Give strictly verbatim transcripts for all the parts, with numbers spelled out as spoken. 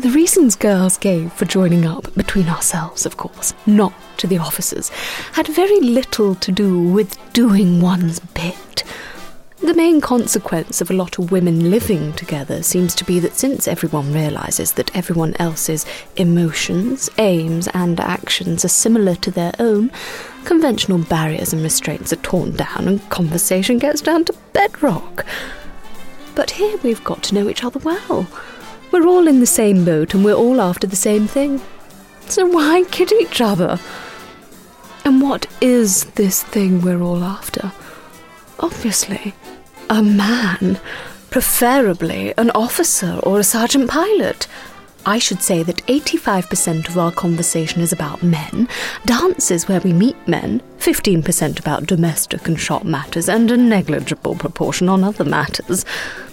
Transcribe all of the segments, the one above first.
The reasons girls gave for joining up, between ourselves of course, not to the officers, had very little to do with doing one's bit. The main consequence of a lot of women living together seems to be that since everyone realises that everyone else's emotions, aims and actions are similar to their own, conventional barriers and restraints are torn down and conversation gets down to bedrock. But here we've got to know each other well. We're all in the same boat and we're all after the same thing. So why kid each other? And what is this thing we're all after? Obviously, a man, preferably an officer or a sergeant pilot. I should say that eighty-five percent of our conversation is about men, dances where we meet men, fifteen percent about domestic and shop matters, and a negligible proportion on other matters.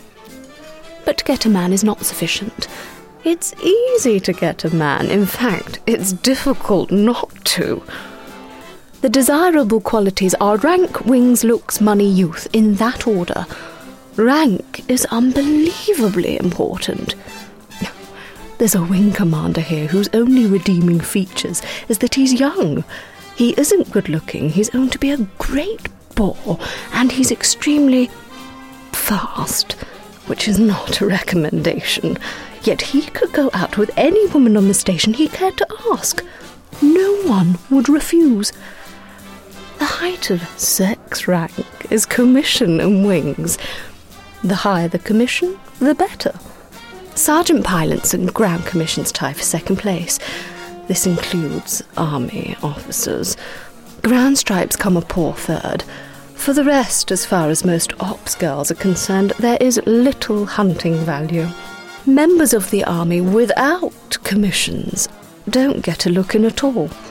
But to get a man is not sufficient. It's easy to get a man. In fact, it's difficult not to. The desirable qualities are rank, wings, looks, money, youth, in that order. Rank is unbelievably important. There's a wing commander here whose only redeeming features is that he's young. He isn't good-looking, he's owned to be a great bore, and he's extremely fast, which is not a recommendation. Yet he could go out with any woman on the station he cared to ask. No one would refuse. The height of sex rank is commission and wings. The higher the commission, the better. Sergeant pilots and ground commissions tie for second place. This includes army officers. Ground stripes come a poor third. For the rest, as far as most ops girls are concerned, there is little hunting value. Members of the army without commissions don't get a look in at all.